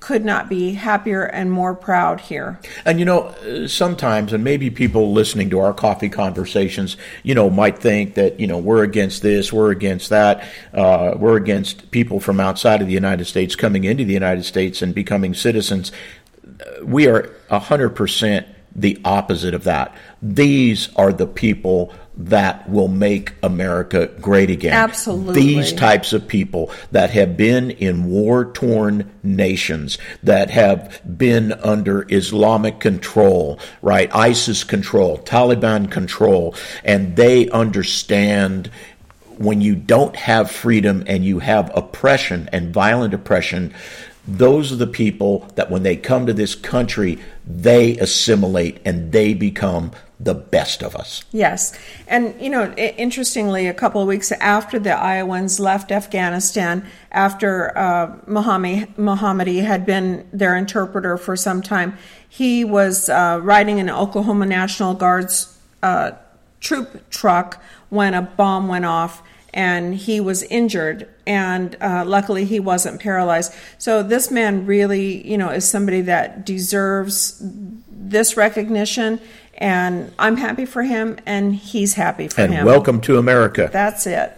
could not be happier and more proud here. And, you know, sometimes, and maybe people listening to our coffee conversations, you know, might think that, you know, we're against this, we're against that, uh, we're against people from outside of the United States coming into the United States and becoming citizens. We are one hundred percent the opposite of that. These are the people that will make America great again. Absolutely. These types of people that have been in war-torn nations, that have been under Islamic control, right? ISIS control, Taliban control, and they understand when you don't have freedom and you have oppression and violent oppression, those are the people that when they come to this country, they assimilate and they become the best of us. Yes. And, you know, interestingly, a couple of weeks after the Iowans left Afghanistan, after uh, Mohammadi, Mohammadi had been their interpreter for some time, he was uh, riding an Oklahoma National Guard's uh, troop truck when a bomb went off, and he was injured, and uh, luckily he wasn't paralyzed. So this man really, you know, is somebody that deserves this recognition, and I'm happy for him, and he's happy for and him. And welcome to America. That's it.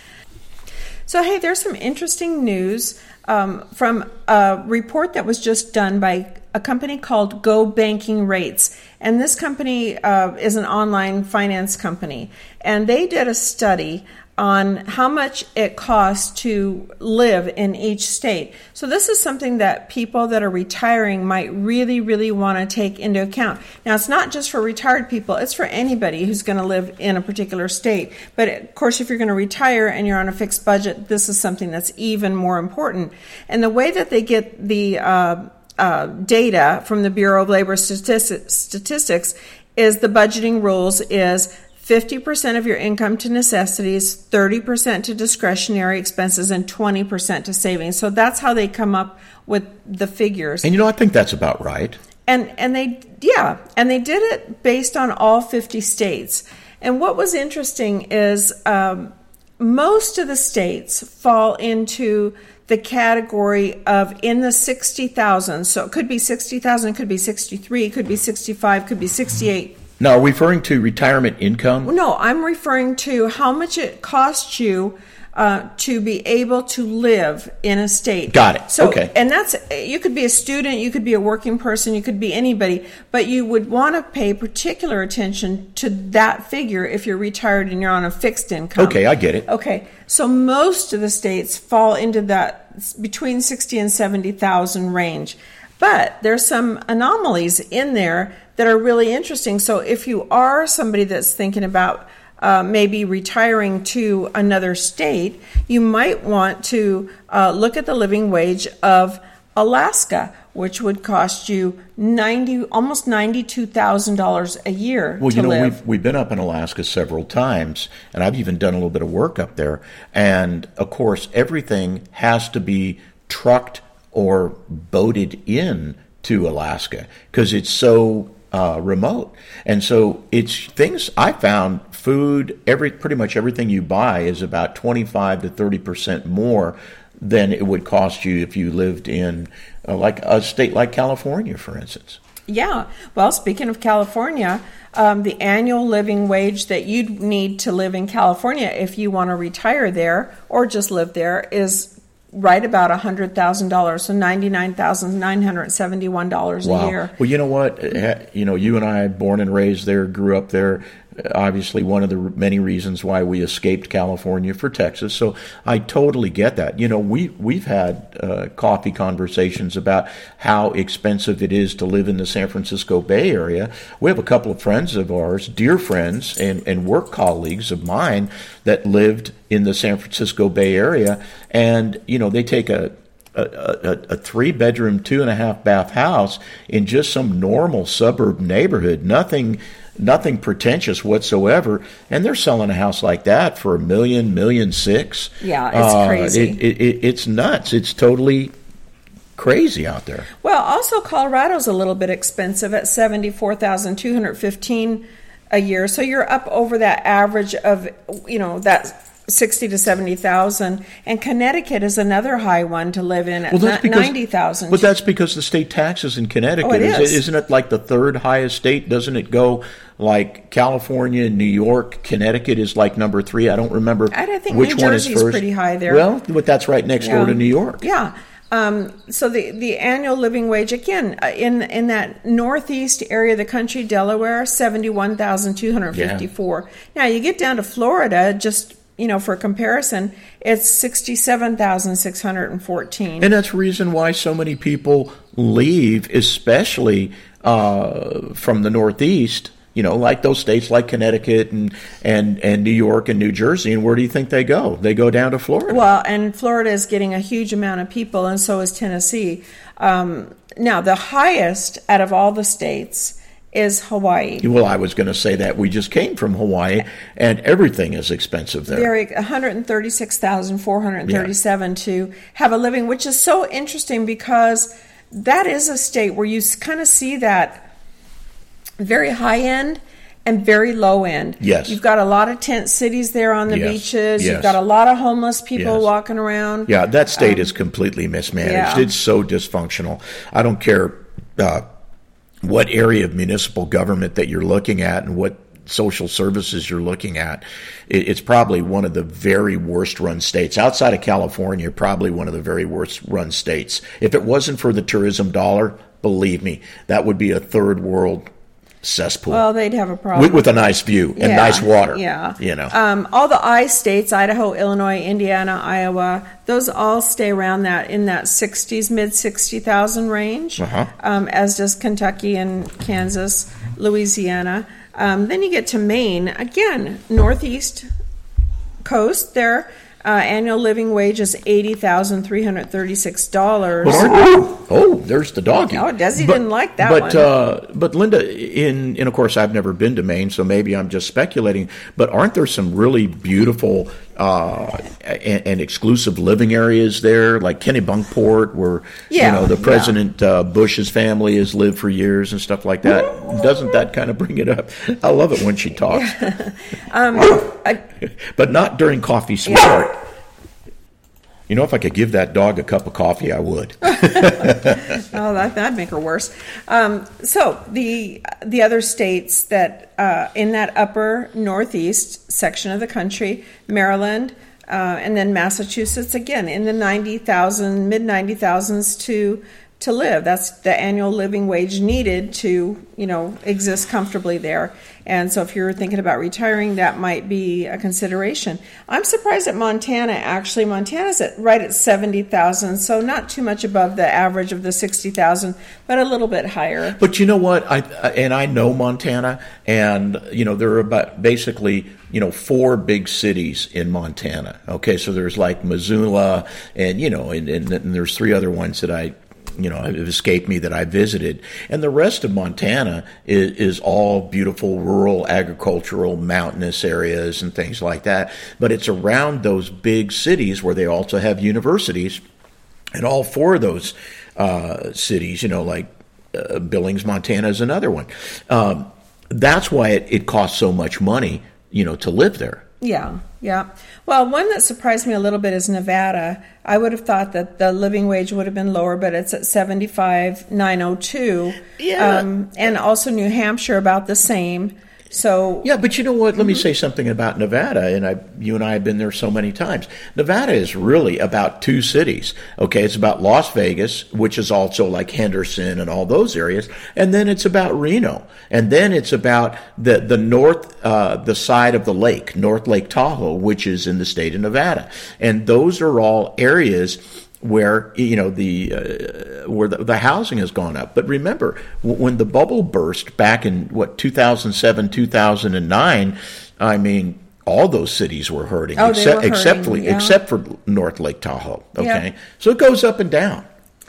So, hey, there's some interesting news um, from a report that was just done by a company called Go Banking Rates. And this company uh, is an online finance company. And they did a study on how much it costs to live in each state. So this is something that people that are retiring might really, really want to take into account. Now, it's not just for retired people, it's for anybody who's going to live in a particular state. But of course, if you're going to retire and you're on a fixed budget, this is something that's even more important. And the way that they get the uh, uh, data from the Bureau of Labor Statistics, Statistics is the budgeting rules is fifty percent of your income to necessities, thirty percent to discretionary expenses, and twenty percent to savings. So that's how they come up with the figures. And you know, I think that's about right. And and they, yeah, and they did it based on all fifty states. And what was interesting is um, most of the states fall into the category of in the sixty thousand. So it could be sixty thousand, it could be sixty-three, it could be sixty-five, it could be sixty-eight. Now, are we referring to retirement income? No, I'm referring to how much it costs you uh, to be able to live in a state. Got it. So, okay. And that's, you could be a student, you could be a working person, you could be anybody, but you would want to pay particular attention to that figure if you're retired and you're on a fixed income. Okay, I get it. Okay, so most of the states fall into that between sixty and seventy thousand range. But there's some anomalies in there that are really interesting. So if you are somebody that's thinking about uh, maybe retiring to another state, you might want to uh, look at the living wage of Alaska, which would cost you ninety, almost ninety-two thousand dollars a year well, to you know, live. we've we've been up in Alaska several times, and I've even done a little bit of work up there. And of course, everything has to be trucked or boated in to Alaska because it's so uh, remote. And so it's things I found food, every pretty much everything you buy is about twenty-five to thirty percent more than it would cost you if you lived in uh, like a state like California, for instance. Yeah. Well, speaking of California, um, the annual living wage that you'd need to live in California if you want to retire there or just live there is right about one hundred thousand dollars, so ninety-nine thousand nine hundred seventy-one dollars wow. a year. Well, you know what? You know, you and I, born and raised there, grew up there. Obviously, one of the many reasons why we escaped California for Texas. So I totally get that. You know, we, we've had uh, coffee conversations about how expensive it is to live in the San Francisco Bay Area. We have a couple of friends of ours, dear friends and, and work colleagues of mine that lived in the San Francisco Bay Area. And, you know, they take a A, a, a three-bedroom, two-and-a-half-bath house in just some normal suburb neighborhood, nothing nothing pretentious whatsoever, and they're selling a house like that for a million, million six. Yeah, it's uh, crazy. It, it, it, it's nuts. It's totally crazy out there. Well, also Colorado's a little bit expensive at seventy-four thousand two hundred fifteen dollars a year, so you're up over that average of, you know, that sixty to seventy thousand, and Connecticut is another high one to live in at well, that's because, ninety thousand. But that's because the state taxes in Connecticut, oh, it is. is. Isn't it like the third highest state? Doesn't it go like California, New York, Connecticut is like number three? I don't remember I think which New one Jersey's is first. Pretty high there. Well, but that's right next yeah. door to New York. Yeah. Um, so the, the annual living wage, again, uh, in in that northeast area of the country, Delaware, seventy-one thousand two hundred fifty-four. Yeah. Now, you get down to Florida, just, you know, for comparison, it's sixty-seven thousand six hundred fourteen. And that's the reason why so many people leave, especially uh, from the Northeast, you know, like those states like Connecticut and, and, and New York and New Jersey. And where do you think they go? They go down to Florida. Well, and Florida is getting a huge amount of people, and so is Tennessee. Um, now, the highest out of all the states is Hawaii. Well, I was going to say that. We just came from Hawaii, and everything is expensive there. They're one hundred thirty-six thousand four hundred thirty-seven yeah. to have a living, which is so interesting because that is a state where you kind of see that very high end and very low end. Yes. You've got a lot of tent cities there on the yes. beaches. Yes. You've got a lot of homeless people yes. walking around. Yeah, that state um, is completely mismanaged. Yeah. It's so dysfunctional. I don't care uh, what area of municipal government that you're looking at and what social services you're looking at. It, it's probably one of the very worst run states. Outside of California, probably one of the very worst run states. If it wasn't for the tourism dollar, believe me, that would be a third world cesspool. Well, they'd have a problem. With, with a nice view and yeah, nice water. Yeah. You know. Um, all the I states, Idaho, Illinois, Indiana, Iowa, those all stay around that, in that sixties, mid sixty thousand range, uh-huh. um, as does Kentucky and Kansas, Louisiana. Um, then you get to Maine, again, northeast coast there. Uh, annual living wage is eighty thousand three hundred thirty-six dollars. Oh, there's the doggy. Oh, Desi but, didn't like that but, one. Uh, but Linda, in and of course I've never been to Maine, so maybe I'm just speculating. But aren't there some really beautiful uh, and, and exclusive living areas there, like Kennebunkport, where yeah, you know the President yeah. uh, Bush's family has lived for years and stuff like that? Doesn't that kind of bring it up? I love it when she talks. Yeah. um, I, but not during coffee sweetheart. Yeah. You know, if I could give that dog a cup of coffee, I would. Oh, that, that'd make her worse. Um, so the the other states that uh, in that upper northeast section of the country, Maryland, uh, and then Massachusetts, again in the ninety thousand, mid ninety thousands to to live. That's the annual living wage needed to, you know, exist comfortably there. And so if you're thinking about retiring, that might be a consideration. I'm surprised at Montana, actually. Montana's at right at seventy thousand, so not too much above the average of the sixty thousand, but a little bit higher. But you know what? I and I know Montana, and, you know, there are about basically, you know, four big cities in Montana. Okay, so there's like Missoula, and, you know, and, and, and there's three other ones that I you know, have escaped me that I visited. And the rest of Montana is, is all beautiful, rural, agricultural, mountainous areas and things like that. But it's around those big cities where they also have universities. And all four of those uh, cities, you know, like uh, Billings, Montana is another one. Um, that's why it, it costs so much money, you know, to live there. Yeah, yeah. Well, one that surprised me a little bit is Nevada. I would have thought that the living wage would have been lower, but it's at seventy-five thousand nine hundred two. Yeah. Um, and also New Hampshire about the same. So yeah, but you know what? Let me say something about Nevada, and I, you and I have been there so many times. Nevada is really about two cities. Okay, it's about Las Vegas, which is also like Henderson and all those areas, and then it's about Reno, and then it's about the the north, uh, the side of the lake, North Lake Tahoe, which is in the state of Nevada, and those are all areas where, you know, the uh, where the, the housing has gone up. But remember, w- when the bubble burst back in, what, two thousand seven, two thousand nine, I mean, all those cities were hurting, oh, except, they were hurting, except, for, yeah. except for North Lake Tahoe, okay? Yeah. So it goes up and down.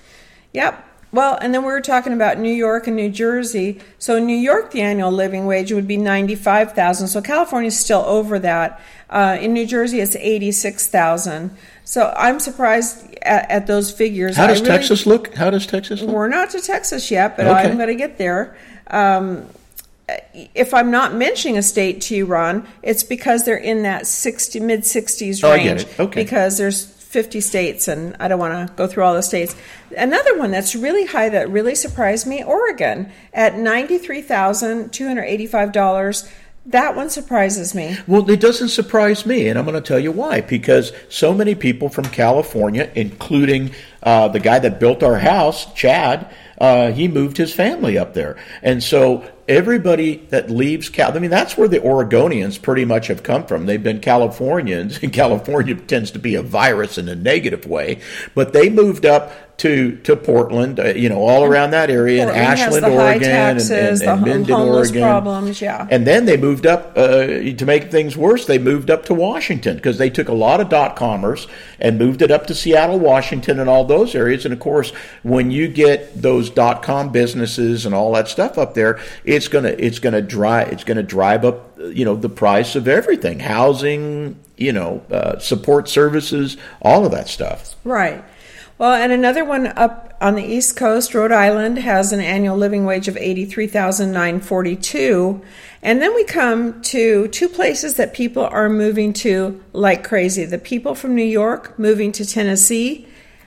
Yep. Well, and then we were talking about New York and New Jersey. So in New York, the annual living wage would be ninety-five thousand dollars. So California's still over that. Uh, in New Jersey, it's eighty-six thousand dollars. So I'm surprised at, at those figures. How does I really, Texas look? How does Texas look? We're not to Texas yet, but Okay. I'm going to get there. Um, if I'm not mentioning a state to you, Ron, it's because they're in that sixty mid sixties Oh, I range. get it. Okay. Because there's fifty states, and I don't want to go through all the states. Another one that's really high that really surprised me, Oregon, at ninety-three thousand two hundred eighty-five dollars. That one surprises me. Well, it doesn't surprise me, and I'm going to tell you why. Because so many people from California, including uh, the guy that built our house, Chad, uh, he moved his family up there. And so everybody that leaves Cal, I mean, that's where the Oregonians pretty much have come from. They've been Californians, and California tends to be a virus in a negative way. But they moved up to to Portland, uh, you know, all around that area, Portland in Ashland, has the high Oregon, taxes, and, and, and the Minden, homeless Oregon. problems, yeah. And then they moved up, uh, to make things worse, they moved up to Washington because they took a lot of dot-commerce and moved it up to Seattle, Washington, and all those areas. And, of course, when you get those dot-com businesses and all that stuff up there, it's going to it's gonna drive it's gonna drive up, you know, the price of everything, housing, you know, uh, support services, all of that stuff. Right. Well, and another one up on the East Coast, Rhode Island, has an annual living wage of eighty-three thousand nine hundred forty-two dollars. And then we come to two places that people are moving to like crazy. The people from New York moving to Tennessee,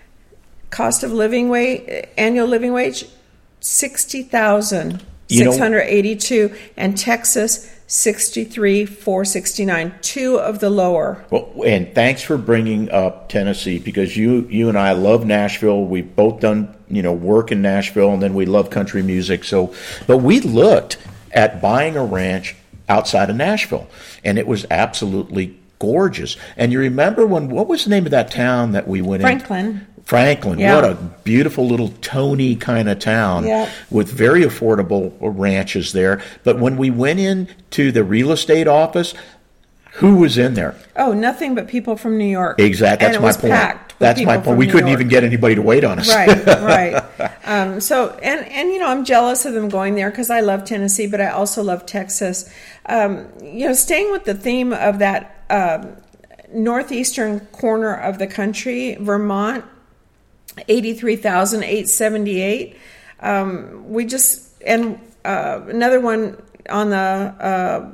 cost of living wage, annual living wage, sixty thousand six hundred eighty-two dollars. And Texas, sixty-three thousand four hundred sixty-nine dollars, two of the lower. Well, and thanks for bringing up Tennessee, because you you and I love Nashville. We've both done, you know, work in Nashville, and then we love country music. So, but we looked at buying a ranch outside of Nashville, and it was absolutely gorgeous. And you remember when, what was the name of that town that we went Franklin. in? Franklin. Yeah. What a beautiful little Tony kind of town, yeah. with very affordable ranches there. But when we went in to the real estate office, who was in there? Oh, nothing but people from New York. Exactly. That's and it my was point. Packed with That's my people point. from We New couldn't York. even get anybody to wait on us. Right, right. Um, so, and, and, you know, I'm jealous of them going there because I love Tennessee, but I also love Texas. Um, you know, staying with the theme of that um, northeastern corner of the country, Vermont, eighty-three thousand eight hundred seventy-eight dollars. Um, we just, and uh, another one on the uh,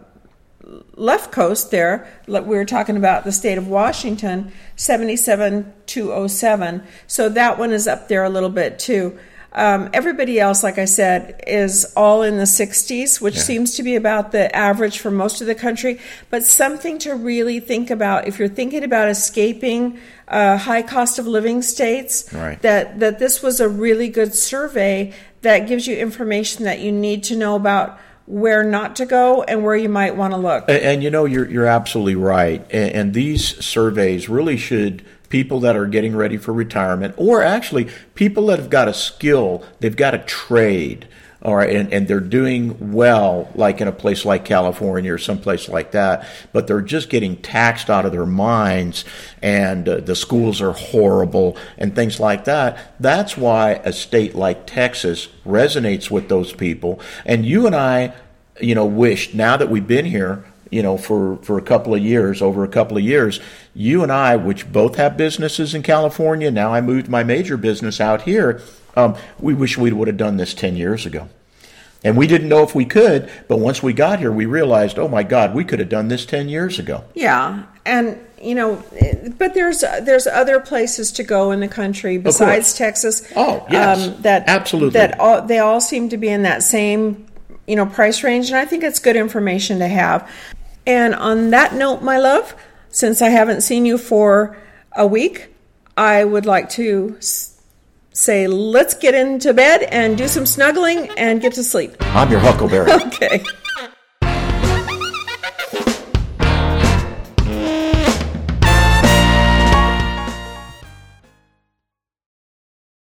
left coast there, we were talking about the state of Washington, seventy-seven thousand two hundred seven. So that one is up there a little bit too. Um, everybody else, like I said, is all in the sixties, which yeah. seems to be about the average for most of the country. But something to really think about if you're thinking about escaping uh, high cost of living states, right. that, that this was a really good survey that gives you information that you need to know about where not to go and where you might want to look. And, and you know, you're you're absolutely right. And, and these surveys really should, people that are getting ready for retirement, or actually people that have got a skill, they've got a trade, all right, and, and they're doing well, like in a place like California or someplace like that, but they're just getting taxed out of their minds, and uh, the schools are horrible and things like that. That's why a state like Texas resonates with those people. And you and I, you know, wished, now that we've been here, you know, for, for a couple of years, over a couple of years, you and I, which both have businesses in California, now I moved my major business out here, um, we wish we would have done this ten years ago. And we didn't know if we could, but once we got here, we realized, oh my God, we could have done this ten years ago. Yeah, and, you know, but there's there's other places to go in the country besides Texas. Oh, yes, um, that, absolutely. That all, they all seem to be in that same, you know, price range, and I think it's good information to have. And on that note, my love, since I haven't seen you for a week, I would like to s- say let's get into bed and do some snuggling and get to sleep. I'm your Huckleberry. Okay.